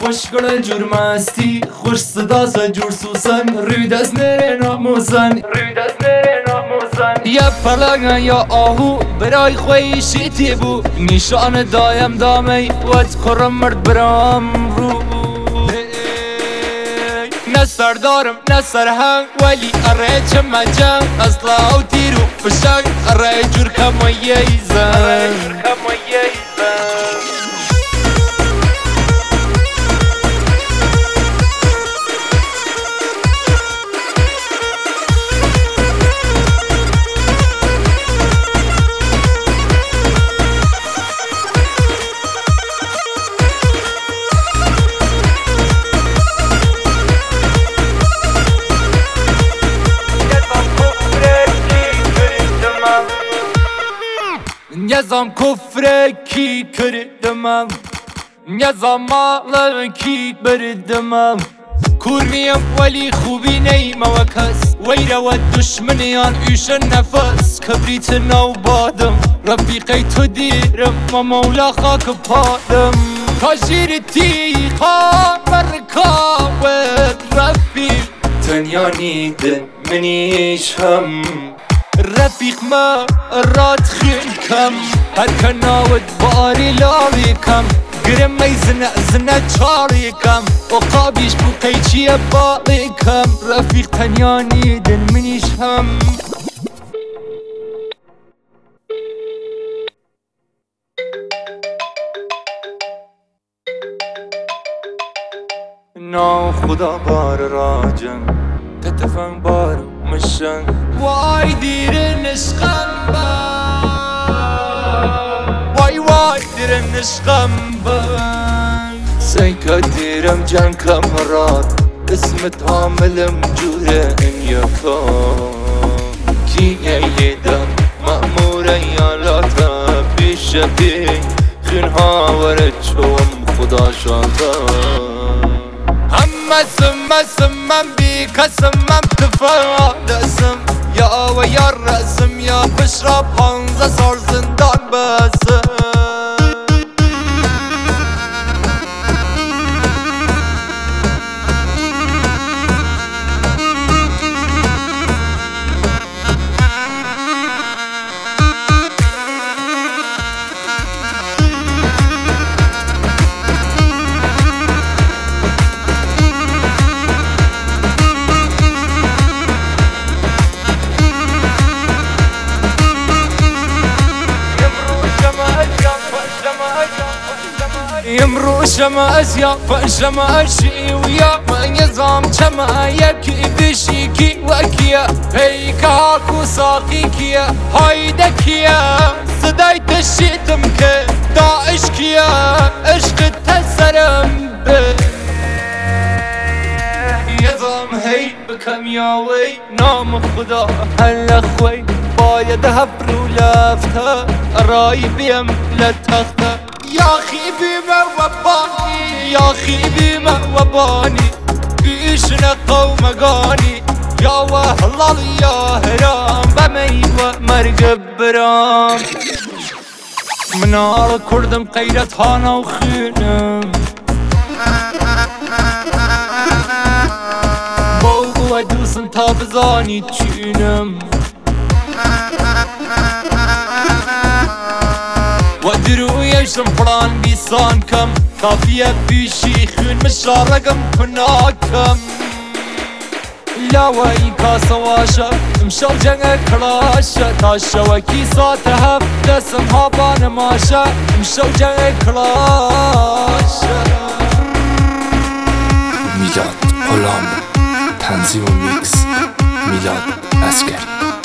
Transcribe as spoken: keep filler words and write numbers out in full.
خوشگل جور مستی خوش صدا ز جور سوسن روی دست نره ناموزن روی دست نره ناموزن یا پلنگ یا آهو برای خوی شیتی بو نشان دایم دامی وات خورم مرد برام رو نه سردارم نه سرهنگ ولی اره چه جنگ اصلا و تیرو فشنگ اره جور کماییزن اره جور کماییزن Yazam kufre ki kırdım Yazam mağla ki bırdım Kurmiyem veli خوبی نیم و کس ویره و دشمنیان ایشن نفس کبریت نو بادم رفیقی تو دیرم و مولا خاک پادم تاجیر تیخا برکاوت رفیق تنیا نیدن منیش هم رفیق ما راد خیل کم هر کناوت باری لاوی کم گرم می زنه زنه چاری کم و قابیش بو قیچی باقی کم رفیق تنیا نیدن منیش هم نا خدا بار راجم تتفن بار مشن وای دیر نشقم وای وای دیر نشقم سیکا دیرم جن کمرات اسمت عاملم جوره این یکا کی ایدم مأمور ایالاتا بیش بی خینها ورد چوم خدا شادا همه سمه سمم بی کسمم تفادسم یا و یا رسم یا بشرا پانزه سال زندان بسم يمرو شما أزيا فشما أشي ويا ما يزام شما يبكي بشيكي وكيا هيك هاكو ساقيكيا هايدا كيا صداي تشيتم كي داعش كيا عشق تسرم بي يزام هي بكم يا وي نام خدا هلا خوي بايد هفرو لفتا رايبيم لتختا يا خيبي ما وباني يا خيبي ما وباني بيشنا قوم قاني يا وهلال يا هرام بمي ومرقب برام منار كردم قيرت هانا وخينم بوغو ودوسن تابزاني تشينم ودرو يشم فران بيسان كم كافية بيشي خون مشارقم كناكم لا ويكا سواشا مشال جنگ كلاشا تاشا وكي ساتها دسم هابان ماشا مشال جنگ كلاشا میلاد غلام تنظیم و میکس میلاد عسکری